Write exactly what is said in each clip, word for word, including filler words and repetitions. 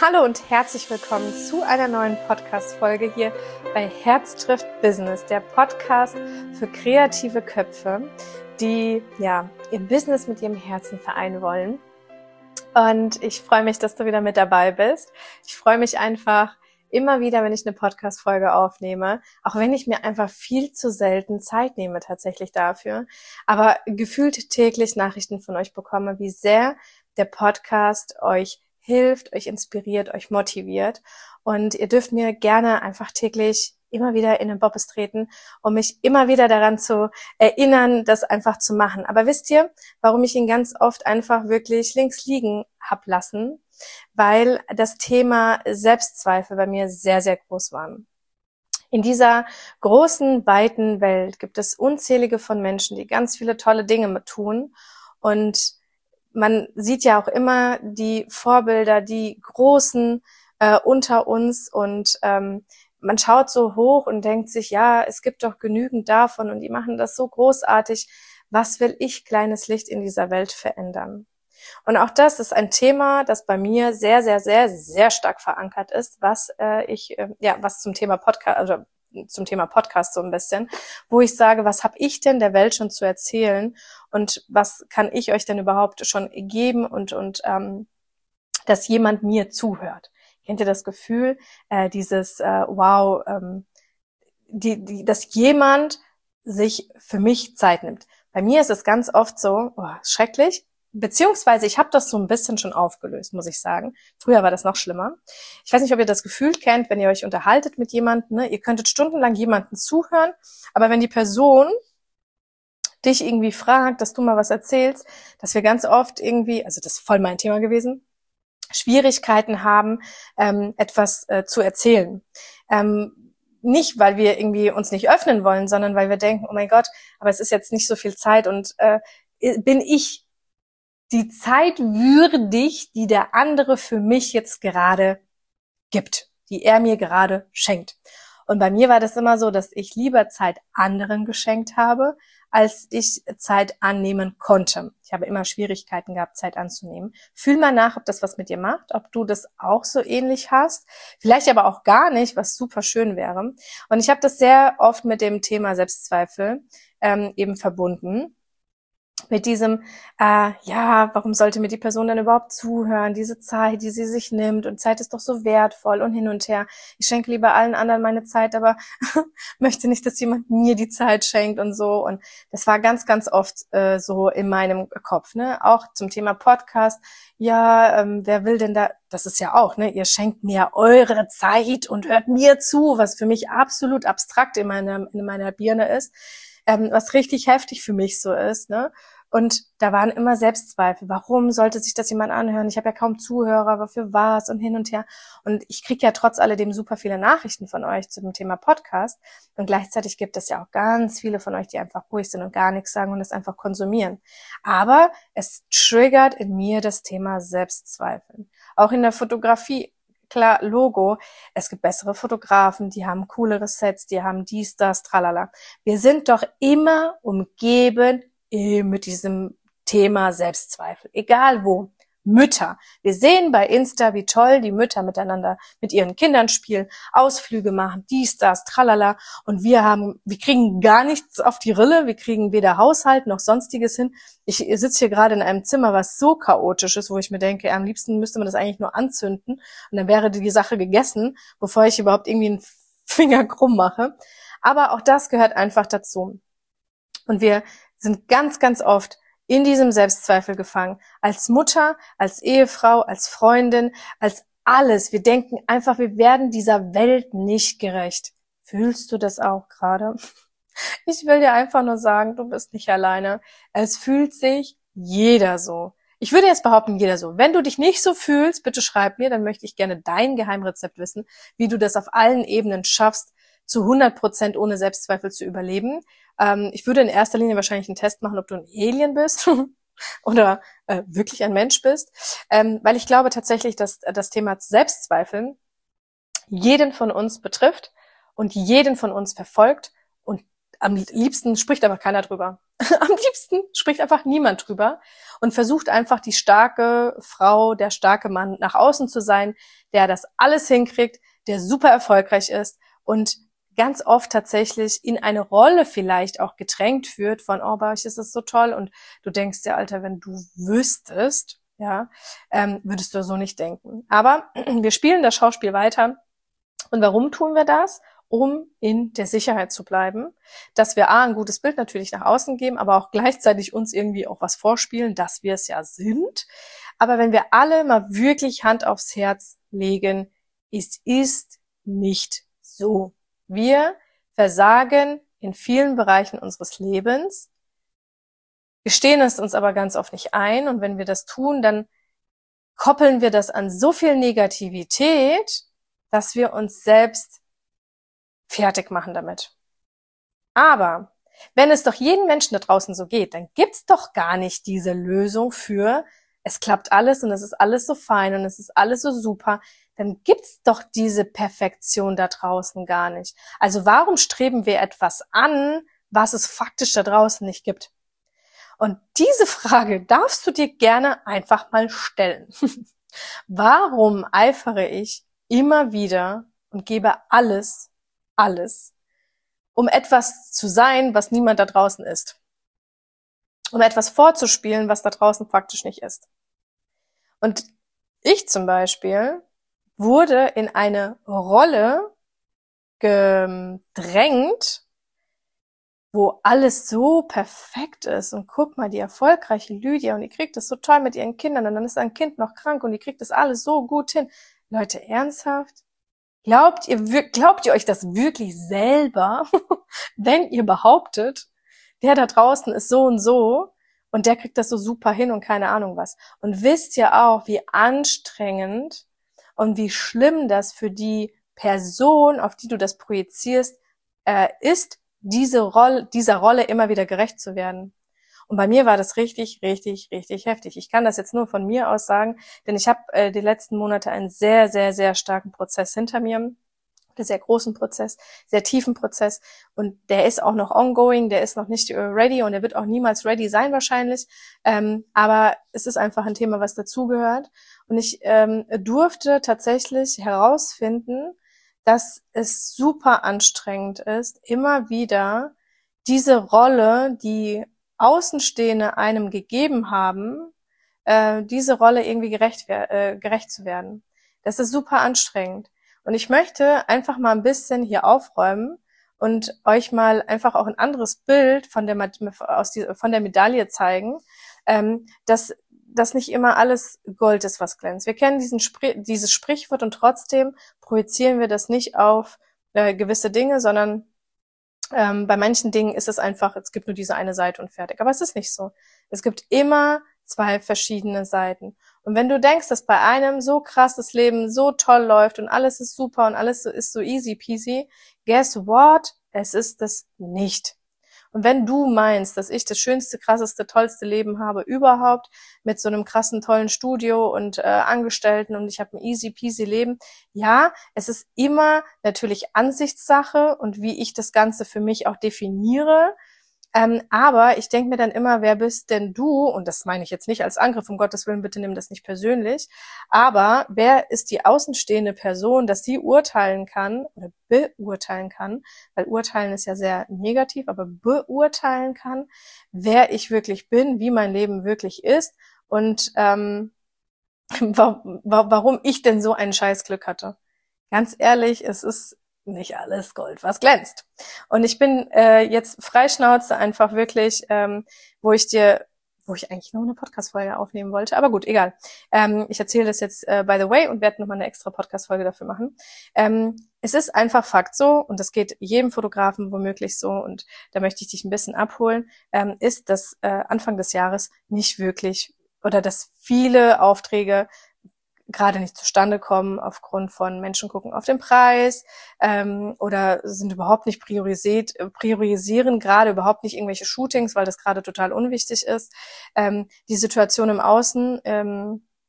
Hallo und herzlich willkommen zu einer neuen Podcast-Folge hier bei Herz trifft Business, der Podcast für kreative Köpfe, die ja ihr Business mit ihrem Herzen vereinen wollen. Und ich freue mich, dass du wieder mit dabei bist. Ich freue mich einfach immer wieder, wenn ich eine Podcast-Folge aufnehme, auch wenn ich mir einfach viel zu selten Zeit nehme tatsächlich dafür, aber gefühlt täglich Nachrichten von euch bekomme, wie sehr der Podcast euch hilft, euch inspiriert, euch motiviert. Und ihr dürft mir gerne einfach täglich immer wieder in den Bobbes treten, um mich immer wieder daran zu erinnern, das einfach zu machen. Aber wisst ihr, warum ich ihn ganz oft einfach wirklich links liegen hab lassen? Weil das Thema Selbstzweifel bei mir sehr, sehr groß war. In dieser großen, weiten Welt gibt es unzählige von Menschen, die ganz viele tolle Dinge tun. Und man sieht ja auch immer die Vorbilder, die Großen äh, unter uns und ähm, man schaut so hoch und denkt sich, ja, es gibt doch genügend davon und die machen das so großartig. Was will ich, kleines Licht, in dieser Welt verändern? Und auch das ist ein Thema, das bei mir sehr, sehr, sehr, sehr stark verankert ist, was äh, ich, äh, ja, was zum Thema Podcast, also zum Thema Podcast so ein bisschen, wo ich sage, was habe ich denn der Welt schon zu erzählen und was kann ich euch denn überhaupt schon geben und und ähm, dass jemand mir zuhört. Kennt ihr das Gefühl, äh, dieses äh, wow, ähm, die, die, dass jemand sich für mich Zeit nimmt. Bei mir ist es ganz oft so, oh, schrecklich, beziehungsweise ich habe das so ein bisschen schon aufgelöst, muss ich sagen. Früher war das noch schlimmer. Ich weiß nicht, ob ihr das Gefühl kennt, wenn ihr euch unterhaltet mit jemandem, ne? Ihr könntet stundenlang jemanden zuhören, aber wenn die Person dich irgendwie fragt, dass du mal was erzählst, dass wir ganz oft irgendwie, also das ist voll mein Thema gewesen, Schwierigkeiten haben, ähm, etwas äh, zu erzählen. Ähm, nicht, weil wir irgendwie uns nicht öffnen wollen, sondern weil wir denken, oh mein Gott, aber es ist jetzt nicht so viel Zeit und äh, bin ich die Zeit würdig, die der andere für mich jetzt gerade gibt, die er mir gerade schenkt. Und bei mir war das immer so, dass ich lieber Zeit anderen geschenkt habe, als ich Zeit annehmen konnte. Ich habe immer Schwierigkeiten gehabt, Zeit anzunehmen. Fühl mal nach, ob das was mit dir macht, ob du das auch so ähnlich hast. Vielleicht aber auch gar nicht, was super schön wäre. Und ich habe das sehr oft mit dem Thema Selbstzweifel ähm, eben verbunden. Mit diesem, äh, ja, warum sollte mir die Person denn überhaupt zuhören? Diese Zeit, die sie sich nimmt und Zeit ist doch so wertvoll und hin und her. Ich schenke lieber allen anderen meine Zeit, aber möchte nicht, dass jemand mir die Zeit schenkt und so. Und das war ganz, ganz oft äh, so in meinem Kopf, ne? Auch zum Thema Podcast. Ja, ähm, wer will denn da? Das ist ja auch, ne? Ihr schenkt mir eure Zeit und hört mir zu, was für mich absolut abstrakt in meiner in meiner Birne ist. Ähm, was richtig heftig für mich so ist, ne? Und da waren immer Selbstzweifel. Warum sollte sich das jemand anhören? Ich habe ja kaum Zuhörer, aber für was und hin und her. Und ich kriege ja trotz alledem super viele Nachrichten von euch zu dem Thema Podcast. Und gleichzeitig gibt es ja auch ganz viele von euch, die einfach ruhig sind und gar nichts sagen und es einfach konsumieren. Aber es triggert in mir das Thema Selbstzweifel. Auch in der Fotografie. Klar, Logo, es gibt bessere Fotografen, die haben coolere Sets, die haben dies, das, tralala. Wir sind doch immer umgeben mit diesem Thema Selbstzweifel, egal wo. Mütter. Wir sehen bei Insta, wie toll die Mütter miteinander mit ihren Kindern spielen, Ausflüge machen, dies, das, tralala. Und wir haben, wir kriegen gar nichts auf die Rille, wir kriegen weder Haushalt noch Sonstiges hin. Ich sitze hier gerade in einem Zimmer, was so chaotisch ist, wo ich mir denke, am liebsten müsste man das eigentlich nur anzünden und dann wäre die Sache gegessen, bevor ich überhaupt irgendwie einen Finger krumm mache. Aber auch das gehört einfach dazu. Und wir sind ganz, ganz oft in diesem Selbstzweifel gefangen. Als Mutter, als Ehefrau, als Freundin, als alles. Wir denken einfach, wir werden dieser Welt nicht gerecht. Fühlst du das auch gerade? Ich will dir einfach nur sagen, du bist nicht alleine. Es fühlt sich jeder so. Ich würde jetzt behaupten, jeder so. Wenn du dich nicht so fühlst, bitte schreib mir, dann möchte ich gerne dein Geheimrezept wissen, wie du das auf allen Ebenen schaffst, zu hundert Prozent ohne Selbstzweifel zu überleben. Ähm, ich würde in erster Linie wahrscheinlich einen Test machen, ob du ein Alien bist oder äh, wirklich ein Mensch bist, ähm, weil ich glaube tatsächlich, dass das Thema Selbstzweifeln jeden von uns betrifft und jeden von uns verfolgt und am liebsten spricht aber keiner drüber. Am liebsten spricht einfach niemand drüber und versucht einfach die starke Frau, der starke Mann nach außen zu sein, der das alles hinkriegt, der super erfolgreich ist und ganz oft tatsächlich in eine Rolle vielleicht auch gedrängt wird von, oh, bei euch ist es so toll und du denkst dir, Alter, wenn du wüsstest, ja, ähm, würdest du so nicht denken. Aber wir spielen das Schauspiel weiter. Und warum tun wir das? Um in der Sicherheit zu bleiben, dass wir A, ein gutes Bild natürlich nach außen geben, aber auch gleichzeitig uns irgendwie auch was vorspielen, dass wir es ja sind. Aber wenn wir alle mal wirklich Hand aufs Herz legen, es ist nicht so. Wir versagen in vielen Bereichen unseres Lebens, gestehen es uns aber ganz oft nicht ein. Und wenn wir das tun, dann koppeln wir das an so viel Negativität, dass wir uns selbst fertig machen damit. Aber wenn es doch jedem Menschen da draußen so geht, dann gibt's doch gar nicht diese Lösung für, es klappt alles und es ist alles so fein und es ist alles so super. Dann gibt's doch diese Perfektion da draußen gar nicht. Also warum streben wir etwas an, was es faktisch da draußen nicht gibt? Und diese Frage darfst du dir gerne einfach mal stellen. Warum eifere ich immer wieder und gebe alles, alles, um etwas zu sein, was niemand da draußen ist? Um etwas vorzuspielen, was da draußen faktisch nicht ist. Und ich zum Beispiel wurde in eine Rolle gedrängt, wo alles so perfekt ist. Und guck mal, die erfolgreiche Lydia, und die kriegt es so toll mit ihren Kindern und dann ist ein Kind noch krank und die kriegt das alles so gut hin. Leute, ernsthaft? Glaubt ihr, glaubt ihr euch das wirklich selber, wenn ihr behauptet, der da draußen ist so und so und der kriegt das so super hin und keine Ahnung was. Und wisst ihr auch, wie anstrengend und wie schlimm das für die Person, auf die du das projizierst, äh, ist, diese Rolle, dieser Rolle immer wieder gerecht zu werden. Und bei mir war das richtig, richtig, richtig heftig. Ich kann das jetzt nur von mir aus sagen, denn ich habe äh, die letzten Monate einen sehr, sehr, sehr starken Prozess hinter mir, einen sehr großen Prozess, sehr tiefen Prozess und der ist auch noch ongoing, der ist noch nicht ready und der wird auch niemals ready sein wahrscheinlich, ähm, aber es ist einfach ein Thema, was dazugehört und ich ähm, durfte tatsächlich herausfinden, dass es super anstrengend ist, immer wieder diese Rolle, die Außenstehende einem gegeben haben, äh, diese Rolle irgendwie gerecht, äh, gerecht zu werden. Das ist super anstrengend. Und ich möchte einfach mal ein bisschen hier aufräumen und euch mal einfach auch ein anderes Bild von der, aus die, von der Medaille zeigen, ähm, dass dass nicht immer alles Gold ist, was glänzt. Wir kennen diesen Spr- dieses Sprichwort und trotzdem projizieren wir das nicht auf äh, gewisse Dinge, sondern ähm, bei manchen Dingen ist es einfach, es gibt nur diese eine Seite und fertig. Aber es ist nicht so. Es gibt immer zwei verschiedene Seiten. Und wenn du denkst, dass bei einem so krass das Leben so toll läuft und alles ist super und alles ist so easy peasy, guess what? Es ist es nicht. Und wenn du meinst, dass ich das schönste, krasseste, tollste Leben habe überhaupt, mit so einem krassen, tollen Studio und äh, Angestellten und ich habe ein easy peasy Leben, ja, es ist immer natürlich Ansichtssache und wie ich das Ganze für mich auch definiere. Ähm, aber ich denke mir dann immer, wer bist denn du? Und das meine ich jetzt nicht als Angriff, um Gottes Willen, bitte nimm das nicht persönlich. Aber wer ist die außenstehende Person, dass sie urteilen kann oder beurteilen kann, weil urteilen ist ja sehr negativ, aber beurteilen kann, wer ich wirklich bin, wie mein Leben wirklich ist und ähm, warum ich denn so ein Scheißglück hatte. Ganz ehrlich, es ist nicht alles Gold, was glänzt. Und ich bin äh, jetzt freischnauze einfach wirklich, ähm, wo ich dir, wo ich eigentlich nur eine Podcast-Folge aufnehmen wollte, aber gut, egal. Ähm, ich erzähle das jetzt äh, by the way und werde nochmal eine extra Podcast-Folge dafür machen. Ähm, es ist einfach Fakt so, und das geht jedem Fotografen womöglich so, und da möchte ich dich ein bisschen abholen, ähm, ist, dass äh, Anfang des Jahres nicht wirklich, oder dass viele Aufträge gerade nicht zustande kommen aufgrund von Menschen gucken auf den Preis ähm, oder sind überhaupt nicht priorisiert, priorisieren gerade überhaupt nicht irgendwelche Shootings, weil das gerade total unwichtig ist. Ähm, die Situation im Außen ähm,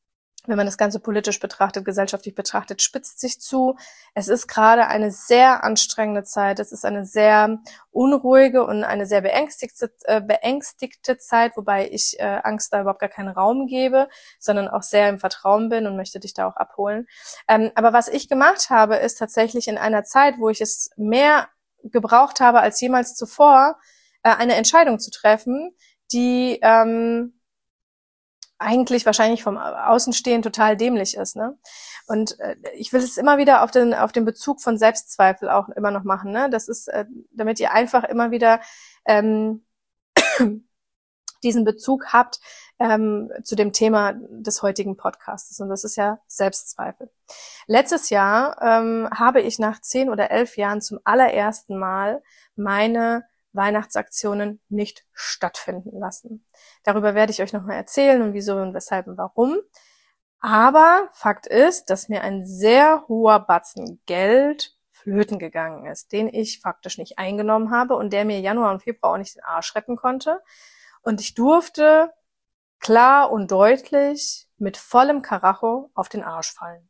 wenn man das Ganze politisch betrachtet, gesellschaftlich betrachtet, spitzt sich zu. Es ist gerade eine sehr anstrengende Zeit. Es ist eine sehr unruhige und eine sehr beängstigte, äh, beängstigte Zeit, wobei ich äh, Angst da überhaupt gar keinen Raum gebe, sondern auch sehr im Vertrauen bin und möchte dich da auch abholen. Ähm, aber was ich gemacht habe, ist tatsächlich in einer Zeit, wo ich es mehr gebraucht habe als jemals zuvor, äh, eine Entscheidung zu treffen, die ähm, eigentlich wahrscheinlich vom Außenstehen total dämlich ist, ne? Und äh, ich will es immer wieder auf den auf den Bezug von Selbstzweifel auch immer noch machen, ne? Das ist, äh, damit ihr einfach immer wieder ähm, diesen Bezug habt ähm, zu dem Thema des heutigen Podcasts. Und das ist ja Selbstzweifel. Letztes Jahr ähm, habe ich nach zehn oder elf Jahren zum allerersten Mal meine Weihnachtsaktionen nicht stattfinden lassen. Darüber werde ich euch nochmal erzählen und wieso und weshalb und warum. Aber Fakt ist, dass mir ein sehr hoher Batzen Geld flöten gegangen ist, den ich faktisch nicht eingenommen habe und der mir Januar und Februar auch nicht den Arsch retten konnte. Und ich durfte klar und deutlich mit vollem Karacho auf den Arsch fallen.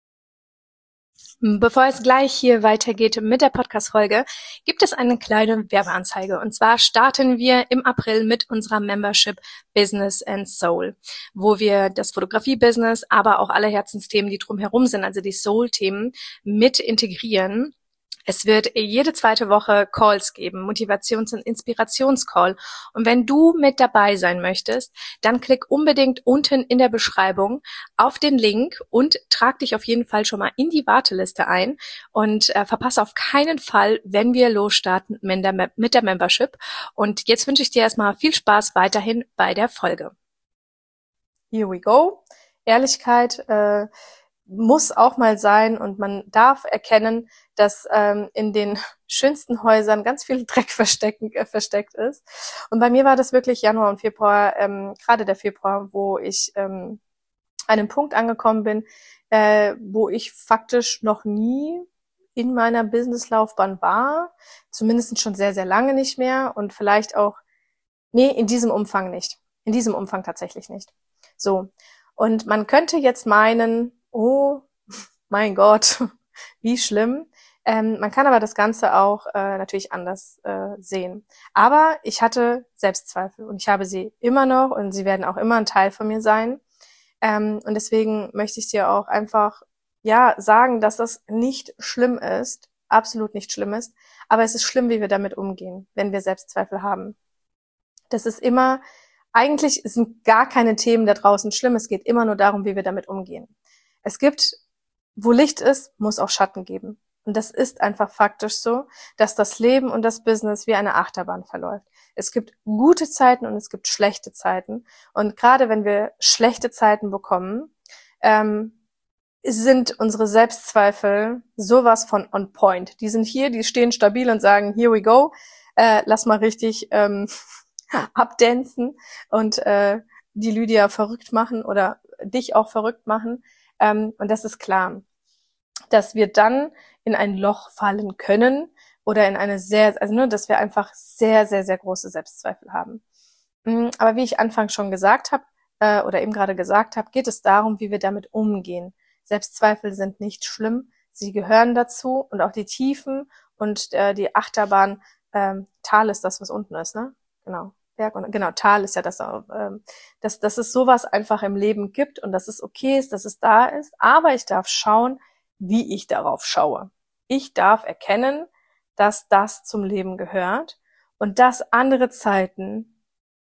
Bevor es gleich hier weitergeht mit der Podcast-Folge, gibt es eine kleine Werbeanzeige. Und zwar starten wir im April mit unserer Membership Business and Soul, wo wir das Fotografie-Business, aber auch alle Herzensthemen, die drumherum sind, also die Soul-Themen, mit integrieren. Es wird jede zweite Woche Calls geben, Motivations- und Inspirationscall. Und wenn du mit dabei sein möchtest, dann klick unbedingt unten in der Beschreibung auf den Link und trag dich auf jeden Fall schon mal in die Warteliste ein und äh, verpasse auf keinen Fall, wenn wir losstarten mit der, mit der Membership. Und jetzt wünsche ich dir erstmal viel Spaß weiterhin bei der Folge. Here we go. Ehrlichkeit äh, muss auch mal sein und man darf erkennen, dass ähm, in den schönsten Häusern ganz viel Dreck verstecken, äh, versteckt ist. Und bei mir war das wirklich Januar und Februar, ähm, gerade der Februar, wo ich ähm, an einem Punkt angekommen bin, äh, wo ich faktisch noch nie in meiner Businesslaufbahn war, zumindest schon sehr, sehr lange nicht mehr und vielleicht auch, nee, in diesem Umfang nicht. In diesem Umfang tatsächlich nicht. So. Und man könnte jetzt meinen, oh mein Gott, wie schlimm. Ähm, man kann aber das Ganze auch äh, natürlich anders äh, sehen. Aber ich hatte Selbstzweifel und ich habe sie immer noch und sie werden auch immer ein Teil von mir sein. Ähm, und deswegen möchte ich dir auch einfach ja sagen, dass das nicht schlimm ist, absolut nicht schlimm ist. Aber es ist schlimm, wie wir damit umgehen, wenn wir Selbstzweifel haben. Das ist immer, eigentlich sind gar keine Themen da draußen schlimm. Es geht immer nur darum, wie wir damit umgehen. Es gibt, wo Licht ist, muss auch Schatten geben. Und das ist einfach faktisch so, dass das Leben und das Business wie eine Achterbahn verläuft. Es gibt gute Zeiten und es gibt schlechte Zeiten. Und gerade wenn wir schlechte Zeiten bekommen, ähm, sind unsere Selbstzweifel sowas von on point. Die sind hier, die stehen stabil und sagen, here we go, äh, lass mal richtig ähm, abdancen und äh, die Lydia verrückt machen oder dich auch verrückt machen. Ähm, und das ist klar, dass wir dann in ein Loch fallen können oder in eine sehr, also nur, dass wir einfach sehr, sehr, sehr große Selbstzweifel haben. Aber wie ich anfangs schon gesagt habe äh, oder eben gerade gesagt habe, geht es darum, wie wir damit umgehen. Selbstzweifel sind nicht schlimm, sie gehören dazu und auch die Tiefen und äh, die Achterbahn, ähm, Tal ist das, was unten ist, ne? Genau. Berg und genau, Tal ist ja das, ähm, dass, dass es sowas einfach im Leben gibt und dass es okay ist, dass es da ist, aber ich darf schauen, wie ich darauf schaue. Ich darf erkennen, dass das zum Leben gehört und dass andere Zeiten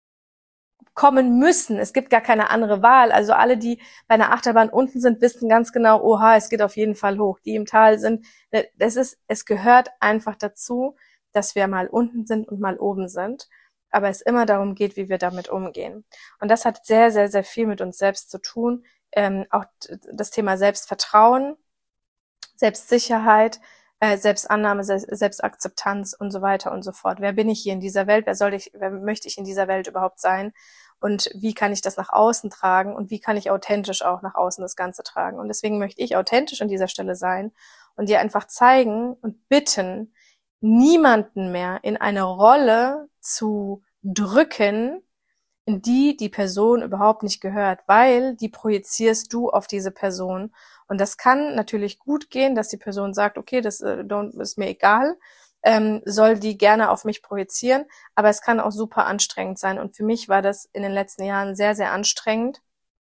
kommen müssen. Es gibt gar keine andere Wahl. Also alle, die bei einer Achterbahn unten sind, wissen ganz genau, oha, es geht auf jeden Fall hoch. Die im Tal sind, das ist, es gehört einfach dazu, dass wir mal unten sind und mal oben sind. Aber es immer darum geht, wie wir damit umgehen. Und das hat sehr, sehr, sehr viel mit uns selbst zu tun. Ähm, auch das Thema Selbstvertrauen, Selbstsicherheit, äh, Selbstannahme, Se- Selbstakzeptanz und so weiter und so fort. Wer bin ich hier in dieser Welt? Wer soll ich, wer möchte ich in dieser Welt überhaupt sein? Und wie kann ich das nach außen tragen? Und wie kann ich authentisch auch nach außen das Ganze tragen? Und deswegen möchte ich authentisch an dieser Stelle sein und dir einfach zeigen und bitten, niemanden mehr in eine Rolle zu drücken, in die die Person überhaupt nicht gehört, weil die projizierst du auf diese Person. Und das kann natürlich gut gehen, dass die Person sagt, okay, das äh, don't, ist mir egal, ähm, soll die gerne auf mich projizieren, aber es kann auch super anstrengend sein. Und für mich war das in den letzten Jahren sehr, sehr anstrengend,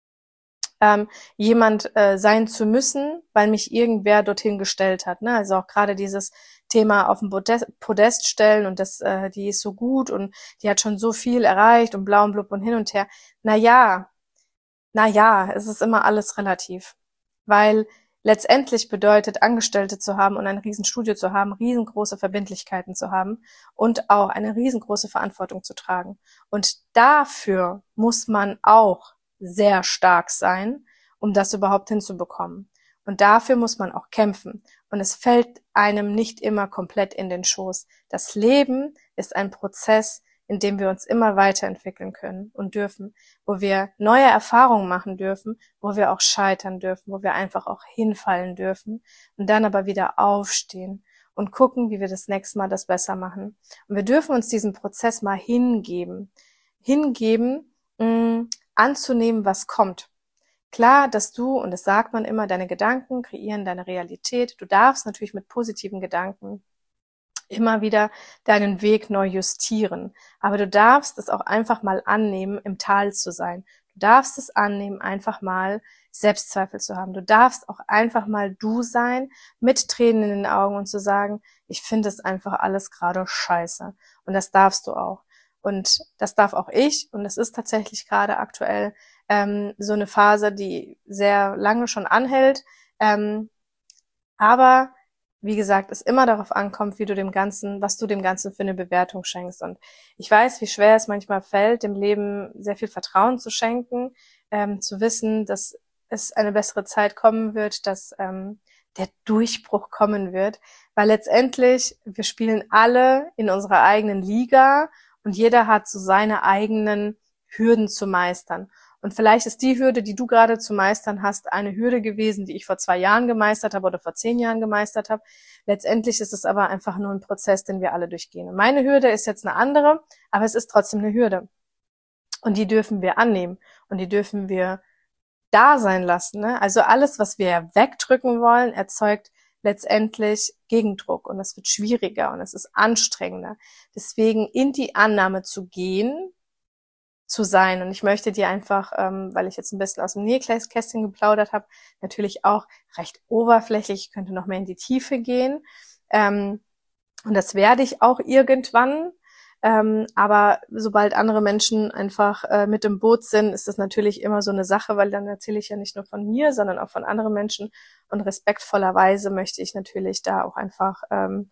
ähm, jemand äh, sein zu müssen, weil mich irgendwer dorthin gestellt hat. Ne? Also auch gerade dieses Thema auf den Podest, Podest stellen und das, äh, die ist so gut und die hat schon so viel erreicht und blau und blub und hin und her. Na ja, na ja, es ist immer alles relativ, weil letztendlich bedeutet, Angestellte zu haben und ein Riesenstudio zu haben, riesengroße Verbindlichkeiten zu haben und auch eine riesengroße Verantwortung zu tragen. Und dafür muss man auch sehr stark sein, um das überhaupt hinzubekommen. Und dafür muss man auch kämpfen. Und es fällt einem nicht immer komplett in den Schoß. Das Leben ist ein Prozess, in dem wir uns immer weiterentwickeln können und dürfen, wo wir neue Erfahrungen machen dürfen, wo wir auch scheitern dürfen, wo wir einfach auch hinfallen dürfen und dann aber wieder aufstehen und gucken, wie wir das nächste Mal das besser machen. Und wir dürfen uns diesen Prozess mal hingeben. Hingeben, mh, anzunehmen, was kommt. Klar, dass du, und das sagt man immer, deine Gedanken kreieren deine Realität. Du darfst natürlich mit positiven Gedanken immer wieder deinen Weg neu justieren. Aber du darfst es auch einfach mal annehmen, im Tal zu sein. Du darfst es annehmen, einfach mal Selbstzweifel zu haben. Du darfst auch einfach mal du sein, mit Tränen in den Augen und zu sagen, ich finde es einfach alles gerade scheiße. Und das darfst du auch. Und das darf auch ich. Und es ist tatsächlich gerade aktuell ähm, so eine Phase, die sehr lange schon anhält. Ähm, aber wie gesagt, es immer darauf ankommt, wie du dem Ganzen, was du dem Ganzen für eine Bewertung schenkst. Und ich weiß, wie schwer es manchmal fällt, dem Leben sehr viel Vertrauen zu schenken, ähm, zu wissen, dass es eine bessere Zeit kommen wird, dass ähm, der Durchbruch kommen wird. Weil letztendlich, wir spielen alle in unserer eigenen Liga und jeder hat so seine eigenen Hürden zu meistern. Und vielleicht ist die Hürde, die du gerade zu meistern hast, eine Hürde gewesen, die ich vor zwei Jahren gemeistert habe oder vor zehn Jahren gemeistert habe. Letztendlich ist es aber einfach nur ein Prozess, den wir alle durchgehen. Und meine Hürde ist jetzt eine andere, aber es ist trotzdem eine Hürde. Und die dürfen wir annehmen und die dürfen wir da sein lassen. Ne? Also alles, was wir wegdrücken wollen, erzeugt letztendlich Gegendruck und es wird schwieriger und es ist anstrengender. Deswegen in die Annahme zu gehen, zu sein. Und ich möchte dir einfach, ähm, weil ich jetzt ein bisschen aus dem Nähkästchen geplaudert habe, natürlich auch recht oberflächlich, ich könnte noch mehr in die Tiefe gehen. Ähm, und das werde ich auch irgendwann. Ähm, aber sobald andere Menschen einfach äh, mit im Boot sind, ist das natürlich immer so eine Sache, weil dann erzähle ich ja nicht nur von mir, sondern auch von anderen Menschen. Und respektvollerweise möchte ich natürlich da auch einfach ähm,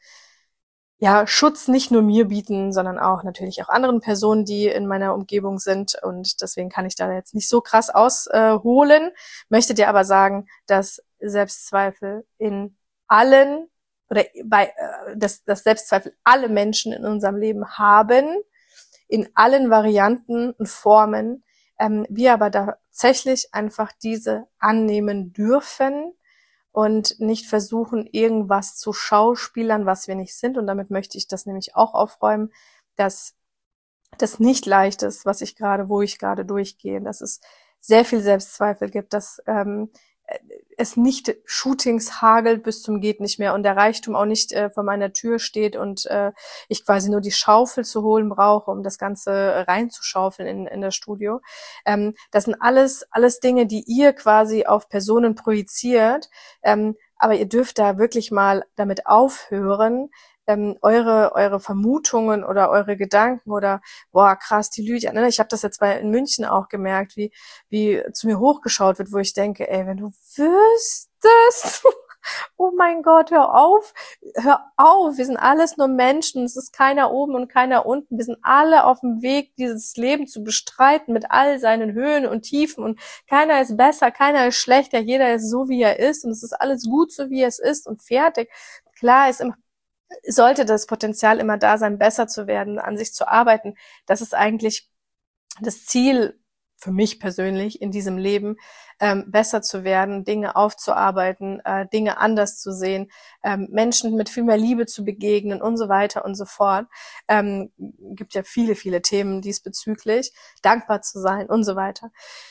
ja, Schutz nicht nur mir bieten, sondern auch natürlich auch anderen Personen, die in meiner Umgebung sind. Und deswegen kann ich da jetzt nicht so krass ausholen, möchte dir aber sagen, dass Selbstzweifel in allen oder bei, äh, dass, dass Selbstzweifel alle Menschen in unserem Leben haben, in allen Varianten und Formen, ähm, wir aber tatsächlich einfach diese annehmen dürfen, und nicht versuchen, irgendwas zu schauspielern, was wir nicht sind. Und damit möchte ich das nämlich auch aufräumen, dass das nicht leicht ist, was ich gerade, wo ich gerade durchgehe, dass es sehr viel Selbstzweifel gibt, dass ähm, es nicht Shootings hagelt bis zum geht nicht mehr und der Reichtum auch nicht äh, vor meiner Tür steht und äh, ich quasi nur die Schaufel zu holen brauche, um das Ganze reinzuschaufeln in, in das Studio. Ähm, das sind alles alles Dinge, die ihr quasi auf Personen projiziert, ähm, aber ihr dürft da wirklich mal damit aufhören, ähm, eure eure Vermutungen oder eure Gedanken oder boah krass die Lydia, ne? Ich habe das jetzt bei in München auch gemerkt, wie wie zu mir hochgeschaut wird, wo ich denke, ey, wenn du wüsstest, oh mein Gott, hör auf, hör auf, wir sind alles nur Menschen, es ist keiner oben und keiner unten, wir sind alle auf dem Weg, dieses Leben zu bestreiten mit all seinen Höhen und Tiefen und keiner ist besser, keiner ist schlechter, jeder ist so, wie er ist und es ist alles gut, so wie es ist und fertig. Klar ist immer sollte das Potenzial immer da sein, besser zu werden, an sich zu arbeiten. Das ist eigentlich das Ziel für mich persönlich in diesem Leben ähm, besser zu werden, Dinge aufzuarbeiten, äh, Dinge anders zu sehen, ähm, Menschen mit viel mehr Liebe zu begegnen und so weiter und so fort. Ähm, gibt ja viele, viele Themen diesbezüglich, dankbar zu sein und so weiter.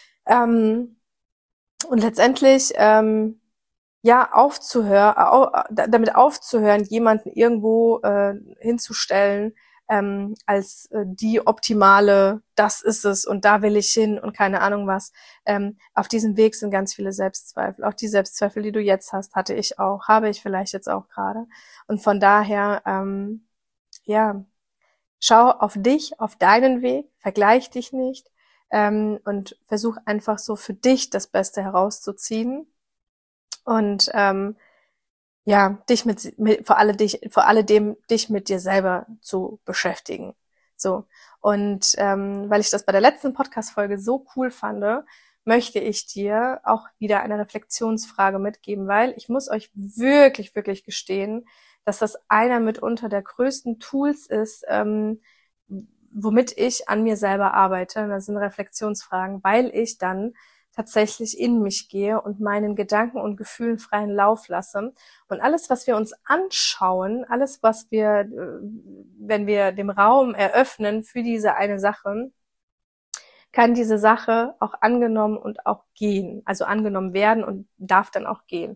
Ähm, und letztendlich ähm, ja aufzuhören, au, damit aufzuhören, jemanden irgendwo äh, hinzustellen, ähm, als äh, die optimale, das ist es und da will ich hin und keine Ahnung was. Ähm, auf diesem Weg sind ganz viele Selbstzweifel. Auch die Selbstzweifel, die du jetzt hast, hatte ich auch, habe ich vielleicht jetzt auch gerade. Und von daher, ähm, ja, schau auf dich, auf deinen Weg, vergleich dich nicht ähm, und versuch einfach so für dich das Beste herauszuziehen. Und ähm, ja, dich mit, mit vor alle dich, vor alledem dich mit dir selber zu beschäftigen. So. Und ähm, weil ich das bei der letzten Podcast-Folge so cool fand, möchte ich dir auch wieder eine Reflexionsfrage mitgeben, weil ich muss euch wirklich, wirklich gestehen, dass das einer mitunter der größten Tools ist, ähm, womit ich an mir selber arbeite. Das sind Reflexionsfragen, weil ich dann tatsächlich in mich gehe und meinen Gedanken und Gefühlen freien Lauf lasse. Und alles, was wir uns anschauen, alles, was wir, wenn wir dem Raum eröffnen für diese eine Sache, kann diese Sache auch angenommen und auch gehen. Also angenommen werden und darf dann auch gehen.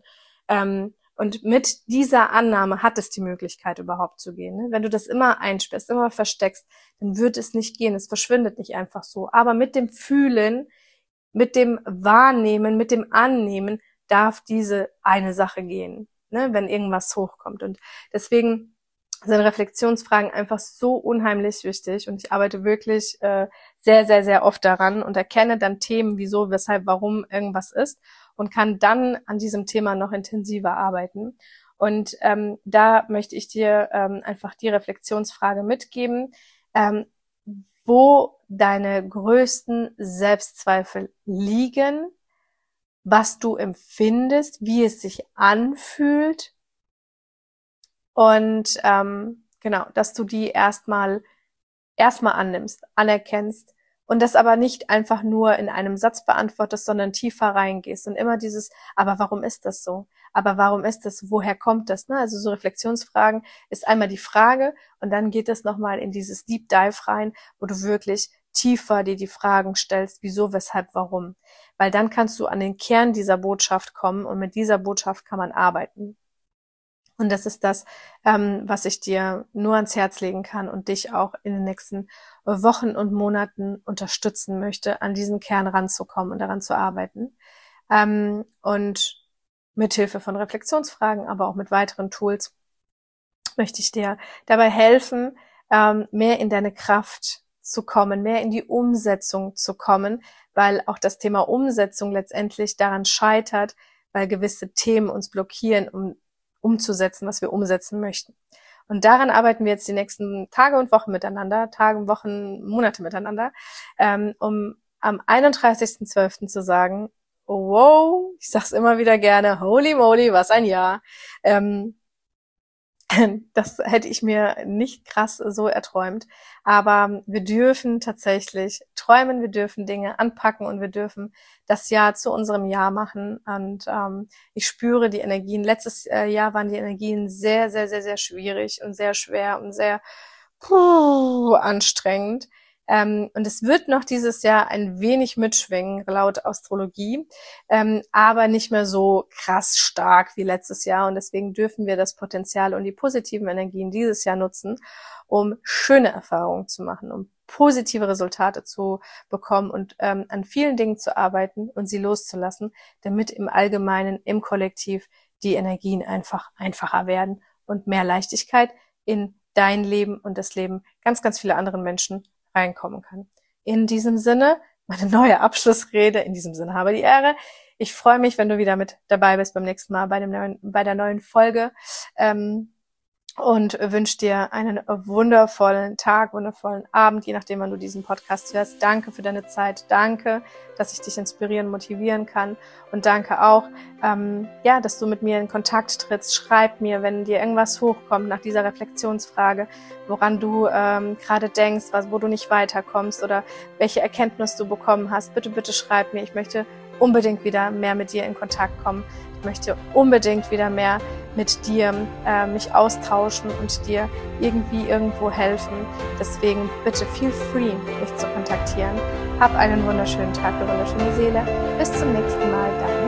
Und mit dieser Annahme hat es die Möglichkeit, überhaupt zu gehen. Wenn du das immer einsperrst, immer versteckst, dann wird es nicht gehen. Es verschwindet nicht einfach so. Aber mit dem Fühlen, mit dem Wahrnehmen, mit dem Annehmen darf diese eine Sache gehen, ne, wenn irgendwas hochkommt. Und deswegen sind Reflexionsfragen einfach so unheimlich wichtig. Und ich arbeite wirklich äh, sehr, sehr, sehr oft daran und erkenne dann Themen, wieso, weshalb, warum irgendwas ist und kann dann an diesem Thema noch intensiver arbeiten. Und ähm, da möchte ich dir ähm, einfach die Reflexionsfrage mitgeben, ähm, wo deine größten Selbstzweifel liegen, was du empfindest, wie es sich anfühlt und ähm, genau, dass du die erstmal erstmal annimmst, anerkennst und das aber nicht einfach nur in einem Satz beantwortest, sondern tiefer reingehst und immer dieses, aber warum ist das so? Aber warum ist das? Woher kommt das? Ne? Also so Reflexionsfragen ist einmal die Frage und dann geht es nochmal in dieses Deep Dive rein, wo du wirklich tiefer dir die Fragen stellst, wieso, weshalb, warum. Weil dann kannst du an den Kern dieser Botschaft kommen und mit dieser Botschaft kann man arbeiten. Und das ist das, ähm, was ich dir nur ans Herz legen kann und dich auch in den nächsten Wochen und Monaten unterstützen möchte, an diesen Kern ranzukommen und daran zu arbeiten. Ähm, und mit Hilfe von Reflexionsfragen, aber auch mit weiteren Tools möchte ich dir dabei helfen, ähm, mehr in deine Kraft zu kommen, mehr in die Umsetzung zu kommen, weil auch das Thema Umsetzung letztendlich daran scheitert, weil gewisse Themen uns blockieren, um umzusetzen, was wir umsetzen möchten. Und daran arbeiten wir jetzt die nächsten Tage und Wochen miteinander, Tage, Wochen, Monate miteinander, ähm, um am einunddreißigsten zwölften zu sagen, oh, wow, ich sag's immer wieder gerne, holy moly, was ein Jahr. Ähm, das hätte ich mir nicht krass so erträumt. Aber wir dürfen tatsächlich träumen, wir dürfen Dinge anpacken und wir dürfen das Jahr zu unserem Jahr machen. Und ähm, ich spüre die Energien. Letztes äh, Jahr waren die Energien sehr, sehr, sehr, sehr schwierig und sehr schwer und sehr puh, anstrengend. Ähm, und es wird noch dieses Jahr ein wenig mitschwingen, laut Astrologie, ähm, aber nicht mehr so krass stark wie letztes Jahr. Und deswegen dürfen wir das Potenzial und die positiven Energien dieses Jahr nutzen, um schöne Erfahrungen zu machen, um positive Resultate zu bekommen und ähm, an vielen Dingen zu arbeiten und sie loszulassen, damit im Allgemeinen, im Kollektiv die Energien einfach einfacher werden und mehr Leichtigkeit in dein Leben und das Leben ganz, ganz viele anderen Menschen reinkommen kann. In diesem Sinne, meine neue Abschlussrede, in diesem Sinne habe die Ehre. Ich freue mich, wenn du wieder mit dabei bist beim nächsten Mal bei dem neuen, bei der neuen Folge. Ähm, und wünsche dir einen wundervollen Tag, wundervollen Abend, je nachdem, wann du diesen Podcast hörst. Danke für deine Zeit. Danke, dass ich dich inspirieren, motivieren kann. Und danke auch, ähm, ja, dass du mit mir in Kontakt trittst. Schreib mir, wenn dir irgendwas hochkommt nach dieser Reflexionsfrage, woran du ähm, gerade denkst, was, wo du nicht weiterkommst oder welche Erkenntnis du bekommen hast. Bitte, bitte schreib mir. Ich möchte unbedingt wieder mehr mit dir in Kontakt kommen. Ich möchte unbedingt wieder mehr mit dir äh, mich austauschen und dir irgendwie irgendwo helfen. Deswegen bitte feel free, mich zu kontaktieren. Hab einen wunderschönen Tag, eine wunderschöne Seele. Bis zum nächsten Mal. Deine